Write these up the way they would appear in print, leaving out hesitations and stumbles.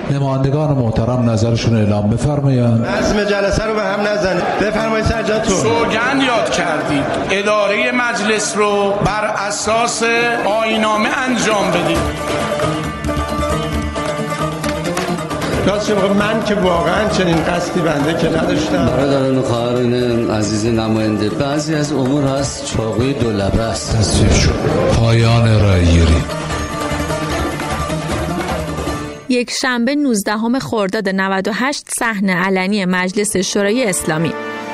نمایندگان محترم نظرشون اعلام بفرمایند. نظم جلسه رو به هم نزنید. بفرمایید سجادتون. سوگند یاد کردید اداره مجلس رو بر اساس آیین‌نامه انجام بدید. راستش من که واقعا چنین قصدی بنده که نداشتم. برادران و خواهران عزیز نماینده، بعضی از امور هست چاقوی دو لبه است. تصویب شد. پایان رأی‌گیری. یک شنبه 19 خرداد 98 صحن علنی مجلس شورای اسلامی.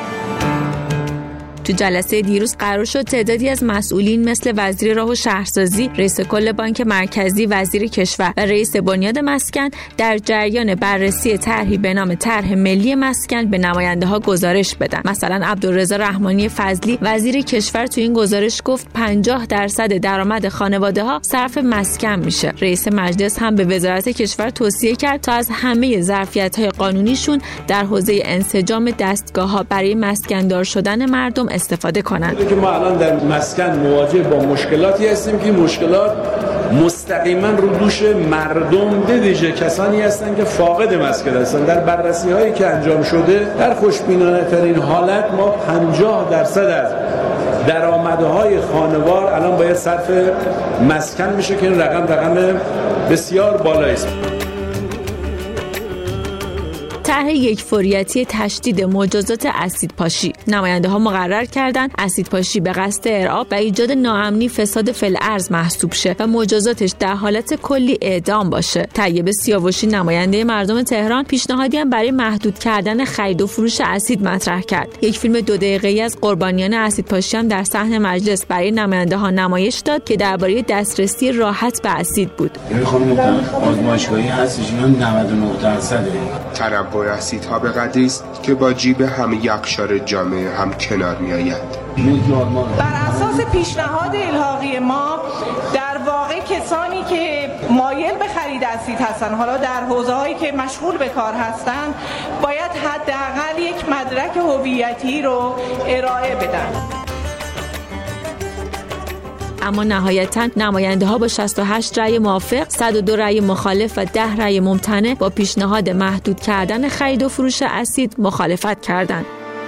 تو جلسه دیروز قرار شد تعدادی از مسئولین مثل وزیر راه و شهرسازی، رئیس کل بانک مرکزی، وزیر کشور و رئیس بنیاد مسکن در جریان بررسی طرحی به نام طرح ملی مسکن به نماینده‌ها گزارش بدن. مثلا عبدالرضا رحمانی فضلی وزیر کشور تو این گزارش گفت 50% درآمد خانواده‌ها صرف مسکن میشه. رئیس مجلس هم به وزارت کشور توصیه کرد تا از همه ظرفیت‌های قانونیشون در حوزه انسجام دستگاه‌ها برای مسکندار شدن مردم استفاده کنند. که ما الان در مسکن مواجه با مشکلاتی هستیم که مشکلات مستقیما رو دوش مردم به ویژه کسانی هستند که فاقد مسکن هستند. در بررسی هایی که انجام شده در خوشبینانه ترین حالت ما 50% از درآمدهای خانوار الان باید صرف مسکن میشه که این رقم بسیار بالایی است. طرح یکفوریتی تشدید مجازات اسیدپاشی. نماینده‌ها مقرر کردند اسیدپاشی به قصد ارعاب و ایجاد ناامنی فساد فی‌الارض محسوب شه و مجازاتش در حالت کلی اعدام باشه. طیب سیاوشی نماینده مردم تهران پیشنهادی هم برای محدود کردن خرید و فروش اسید مطرح کرد. یک فیلم 2 دقیقه‌ای از قربانیان اسیدپاشی هم در صحن مجلس برای نماینده‌ها نمایش داد که درباره دسترسی راحت به اسید بود. می‌خوام آزمایشگاهی هستش، اینا 99%. تنوع اسیدها به قدری است که با جیب هم یخشار جامعه هم کنار می‌آید. بر اساس پیشنهاد الحاقی ما در واقع کسانی که مایل به خرید اسید هستن، حالا در حوزه‌هایی که مشغول به کار هستن، باید حداقل یک مدرک هویتی رو ارائه بدن. اما نهایتاً نماینده‌ها با 68 رأی موافق، 102 رأی مخالف و 10 رأی ممتنع با پیشنهاد محدود کردن خرید و فروش اسید مخالفت کردند.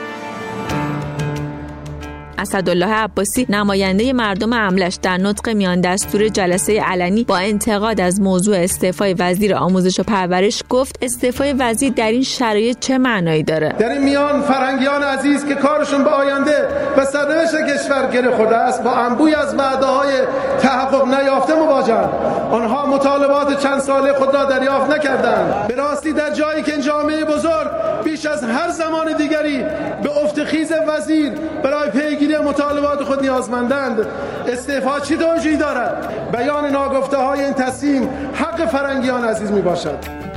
اسدالله عباسی نماینده مردم املش در نطق میان دستور جلسه علنی با انتقاد از موضوع استعفای وزیر آموزش و پرورش گفت استعفای وزیر در این شرایط چه معنایی داره؟ در این میان فرنگیان عزیز که کارشون به آینده و سرنوشت کشور گره خورده است با انبوهی از وعده‌های تحقق نیافته مواجه‌اند. آنها مطالبات چند ساله خود را دریافت نکردند. به راستی در جایی که این جامعه بزرگ بیش از هر زمان دیگری به افت خیز وزیر برای پیگیری مطالبات خود نیازمندند، استعفا چه توجیهی دارد؟ بیان ناگفته های این تصمیم حق فرنگیان عزیز می باشد.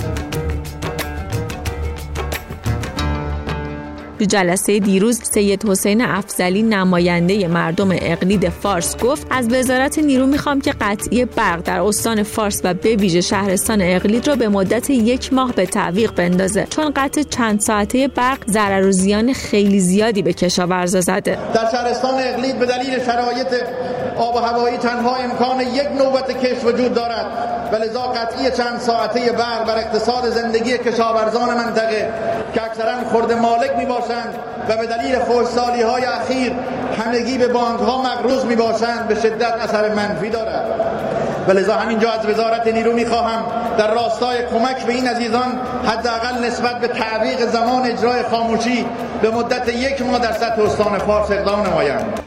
تو جلسه دیروز سید حسین افضلی نماینده مردم اقلید فارس گفت از وزارت نیرو میخوام که قطعی برق در استان فارس و به ویژه شهرستان اقلید را به مدت 1 ماه به تعویق بندازه، چون قطع چند ساعته برق ضرر و زیان خیلی زیادی به کشاورزا زده. در شهرستان اقلید به دلیل شرایط آب و هوایی تنها امکان 1 نوبت کشت وجود دارد و لذا قطعی چند ساعته برق بر اقتصاد زندگی کشاورزان منطقه که اکثرا خرد مالک میباشند و به دلیل خشکسالی‌های اخیر همگی به بانک‌ها مقروض میباشند به شدت اثر منفی دارد و لذا همینجا از وزارت نیرو میخواهم در راستای کمک به این عزیزان حداقل نسبت به تعویق زمان اجرای خاموشی به مدت 1 ماه در سطح استان فارس اقدام نمایند.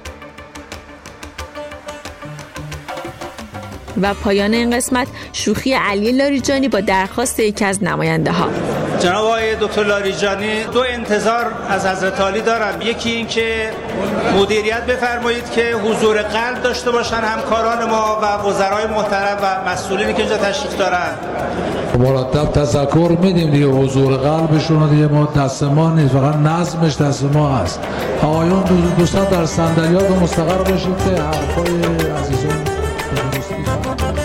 و پایان این قسمت شوخی علی لاریجانی با درخواست یکی از نماینده ها. جناب آقای دکتر لاریجانی 2 انتظار از حضرت عالی دارم. یکی این که مدیریت بفرمایید که حضور قلب داشته باشن همکاران ما و وزرای محترم و مسئولینی که اینجا تشریف دارن. مرتب تذکر میدیم دیگه، حضور قلبشون رو دیگه ما دست ما نیست، فقط نظمش دست ما هست. آقایون دوستان در صندلیات مستقر باشید که حرفای عزیزان